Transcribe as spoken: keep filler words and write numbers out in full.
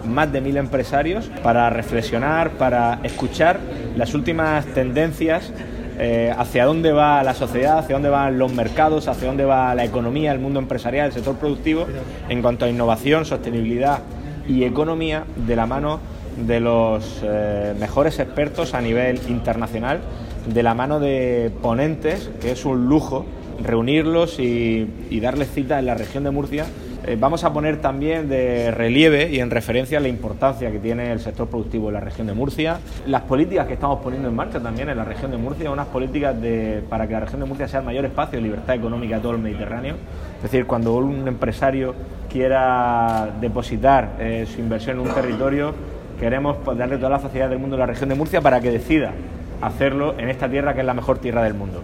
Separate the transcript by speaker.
Speaker 1: más de mil empresarios para reflexionar, para escuchar las últimas tendencias eh, hacia dónde va la sociedad, hacia dónde van los mercados, hacia dónde va la economía, el mundo empresarial, el sector productivo, en cuanto a innovación, sostenibilidad y economía, de la mano de los eh, mejores expertos a nivel internacional, de la mano de ponentes, que es un lujo reunirlos y, y darles cita en la región de Murcia. Eh, vamos a poner también de relieve y en referencia la importancia que tiene el sector productivo en la región de Murcia, las políticas que estamos poniendo en marcha también en la región de Murcia, unas políticas de, para que la región de Murcia sea el mayor espacio de libertad económica de todo el Mediterráneo. Es decir, cuando un empresario quiera depositar eh, su inversión en un territorio, queremos darle toda la facilidad del mundo a la región de Murcia para que decida hacerlo en esta tierra que es la mejor tierra del mundo.